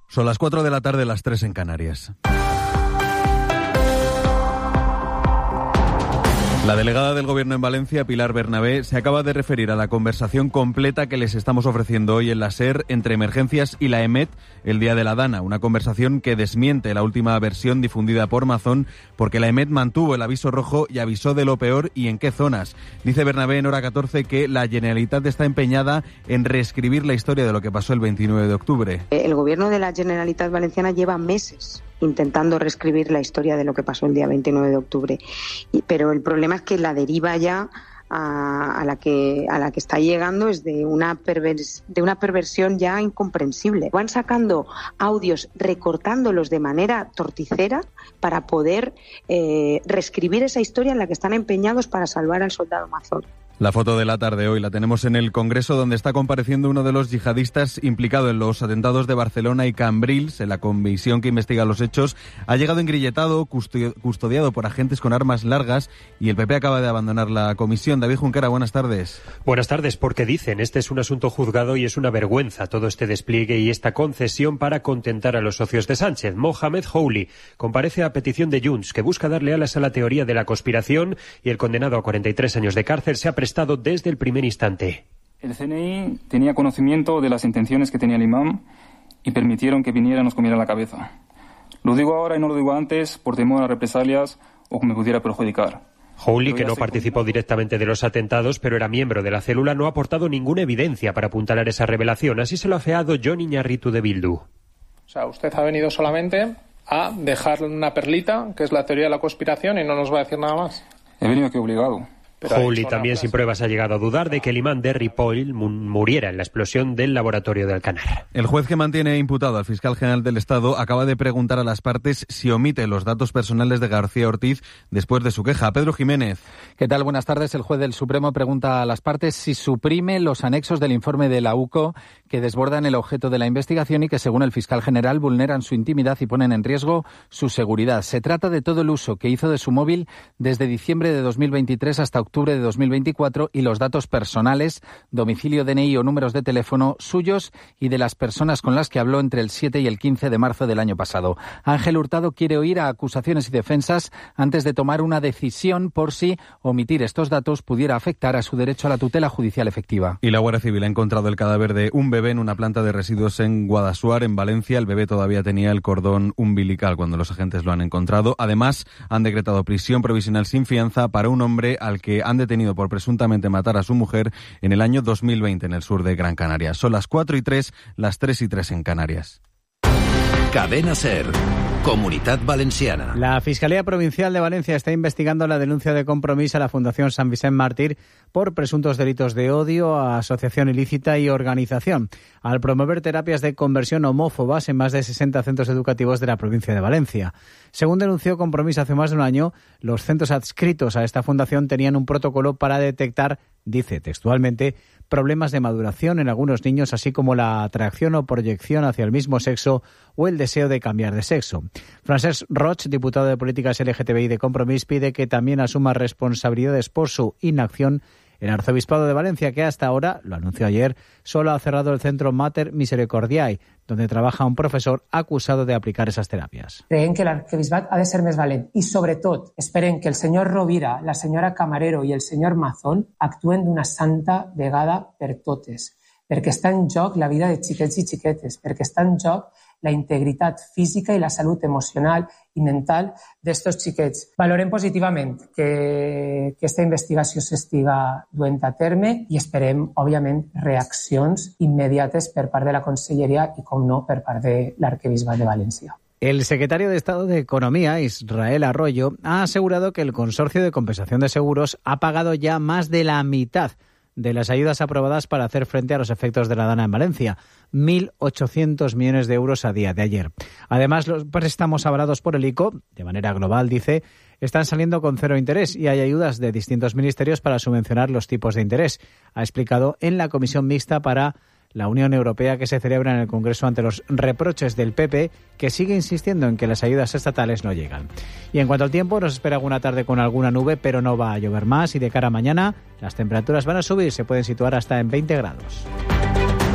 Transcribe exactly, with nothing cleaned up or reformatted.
Son las cuatro de la tarde, las tres en Canarias. La delegada del Gobierno en Valencia, Pilar Bernabé, se acaba de referir a la conversación completa que les estamos ofreciendo hoy en la SER entre Emergencias y la EMET el día de la Dana. Una conversación que desmiente la última versión difundida por Mazón, porque la EMET mantuvo el aviso rojo y avisó de lo peor y en qué zonas. Dice Bernabé en Hora catorce que la Generalitat está empeñada en reescribir la historia de lo que pasó el veintinueve de octubre. El Gobierno de la Generalitat Valenciana lleva meses intentando reescribir la historia de lo que pasó el día veintinueve de octubre. Pero el problema es que la deriva ya a, a la que a la que está llegando es de una pervers, de una perversión ya incomprensible. Van sacando audios, recortándolos de manera torticera para poder eh, reescribir esa historia en la que están empeñados para salvar al soldado Mazón. La foto de la tarde hoy la tenemos en el Congreso, donde está compareciendo uno de los yihadistas implicado en los atentados de Barcelona y Cambrils. En la comisión que investiga los hechos ha llegado engrilletado, custodiado por agentes con armas largas, y el P P acaba de abandonar la comisión. David Junquera, buenas tardes. Buenas tardes, porque dicen, este es un asunto juzgado y es una vergüenza todo este despliegue y esta concesión para contentar a los socios de Sánchez. Mohamed Houli comparece a petición de Junts, que busca darle alas a la teoría de la conspiración, y el condenado a cuarenta y tres años de cárcel se ha prestado Estado desde el primer instante. El C N I tenía conocimiento de las intenciones que tenía el imam y permitieron que viniera y nos comiera la cabeza. Lo digo ahora y no lo digo antes por temor a represalias o que me pudiera perjudicar. Houli, que no participó directamente de los atentados, pero era miembro de la célula, no ha aportado ninguna evidencia para apuntalar esa revelación. Así se lo ha afeado Jon Iñarritu de Bildu. O sea, usted ha venido solamente a dejar una perlita, que es la teoría de la conspiración, y no nos va a decir nada más. He venido aquí obligado. Houli también sin pruebas ha llegado a dudar de que el imán de Ripoll muriera en la explosión del laboratorio de Alcanar. El juez que mantiene imputado al fiscal general del Estado acaba de preguntar a las partes si omite los datos personales de García Ortiz después de su queja. Pedro Jiménez. ¿Qué tal? Buenas tardes. El juez del Supremo pregunta a las partes si suprime los anexos del informe de la U C O que desbordan el objeto de la investigación y que, según el fiscal general, vulneran su intimidad y ponen en riesgo su seguridad. Se trata de todo el uso que hizo de su móvil desde diciembre de dos mil veintitrés hasta octubre de dos mil veinticuatro y los datos personales, domicilio, D N I o números de teléfono suyos y de las personas con las que habló entre el siete y el quince de marzo del año pasado. Ángel Hurtado quiere oír a acusaciones y defensas antes de tomar una decisión por si omitir estos datos pudiera afectar a su derecho a la tutela judicial efectiva. Y la Guardia Civil ha encontrado el cadáver de un bebé en una planta de residuos en Guadassuar, en Valencia. El bebé todavía tenía el cordón umbilical cuando los agentes lo han encontrado. Además, han decretado prisión provisional sin fianza para un hombre al que han detenido por presuntamente matar a su mujer en el año dos mil veinte en el sur de Gran Canaria. Son las cuatro y tres, las tres y tres en Canarias. Cadena SER. Comunitat Valenciana. La Fiscalía Provincial de Valencia está investigando la denuncia de Compromís a la Fundación San Vicent Mártir por presuntos delitos de odio, asociación ilícita y organización, al promover terapias de conversión homófobas en más de sesenta centros educativos de la provincia de Valencia. Según denunció Compromís hace más de un año, los centros adscritos a esta fundación tenían un protocolo para detectar, dice textualmente, problemas de maduración en algunos niños, así como la atracción o proyección hacia el mismo sexo o el deseo de cambiar de sexo. Francesc Roig, diputado de Políticas L G T B I de Compromís, pide que también asuma responsabilidades por su inacción el Arzobispado de Valencia, que hasta ahora, lo anunció ayer, solo ha cerrado el centro Mater Misericordiae, donde trabaja un profesor acusado de aplicar esas terapias. Creiem que l'arquebisbat ha de ser més valent i, sobretot, esperen que el senyor Rovira, la senyora Camarero i el senyor Mazón actuen d'una santa vegada per totes, perquè està en joc la vida de xiquets i xiquetes, perquè està en joc la integritat física i la salut emocional i mental d'estos xiquets. Valorem positivament que aquesta investigació s'estiga duent a terme i esperem, òbviament, reaccions immediates per part de la Conselleria i, com no, per part de l'Arquebisbat de València. El secretario de Estado de Economía, Israel Arroyo, ha asegurado que el Consorcio de Compensación de Seguros ha pagado ya más de la mitad de las ayudas aprobadas para hacer frente a los efectos de la Dana en Valencia, mil ochocientos millones de euros a día de ayer. Además, los préstamos avalados por el I C O, de manera global, dice, están saliendo con cero interés y hay ayudas de distintos ministerios para subvencionar los tipos de interés, ha explicado en la Comisión Mixta para la Unión Europea que se celebra en el Congreso ante los reproches del P P, que sigue insistiendo en que las ayudas estatales no llegan. Y en cuanto al tiempo, nos espera alguna tarde con alguna nube, pero no va a llover más, y de cara a mañana las temperaturas van a subir, se pueden situar hasta en veinte grados.